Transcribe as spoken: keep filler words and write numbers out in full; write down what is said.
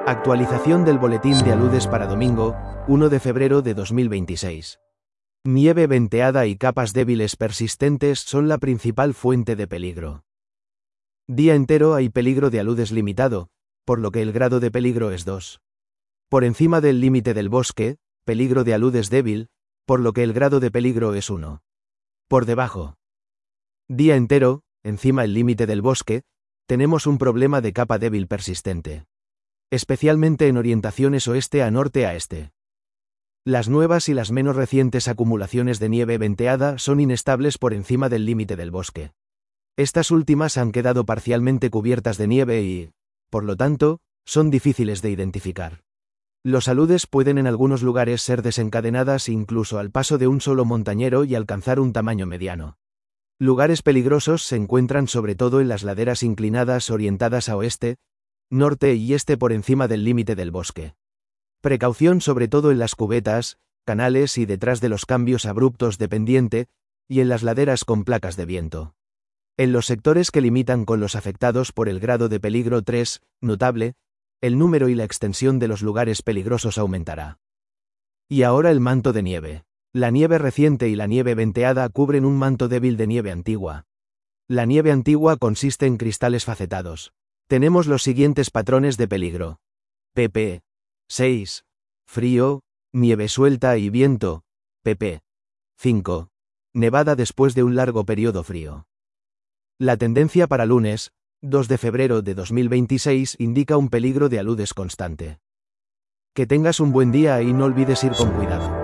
Actualización del boletín de aludes para domingo, uno de febrero de dos mil veintiséis. Nieve venteada y capas débiles persistentes son la principal fuente de peligro. Día entero hay peligro de aludes limitado, por lo que el grado de peligro es dos. Por encima del límite del bosque, peligro de aludes débil, por lo que el grado de peligro es uno. Por debajo. Día entero, encima el límite del bosque, tenemos un problema de capa débil persistente. Especialmente en orientaciones oeste a norte a este. Las nuevas y las menos recientes acumulaciones de nieve venteada son inestables por encima del límite del bosque. Estas últimas han quedado parcialmente cubiertas de nieve y, por lo tanto, son difíciles de identificar. Los aludes pueden en algunos lugares ser desencadenadas incluso al paso de un solo montañero y alcanzar un tamaño mediano. Lugares peligrosos se encuentran sobre todo en las laderas inclinadas orientadas a oeste, norte y este por encima del límite del bosque. Precaución sobre todo en las cubetas, canales y detrás de los cambios abruptos de pendiente, y en las laderas con placas de viento. En los sectores que limitan con los afectados por el grado de peligro tres, notable, el número y la extensión de los lugares peligrosos aumentará. Y ahora el manto de nieve. La nieve reciente y la nieve venteada cubren un manto débil de nieve antigua. La nieve antigua consiste en cristales facetados. Tenemos los siguientes patrones de peligro. pp. seis. Frío, nieve suelta y viento. pp. cinco. Nevada después de un largo periodo frío. La tendencia para lunes, dos de febrero de dos mil veintiséis, indica un peligro de aludes constante. Que tengas un buen día y no olvides ir con cuidado.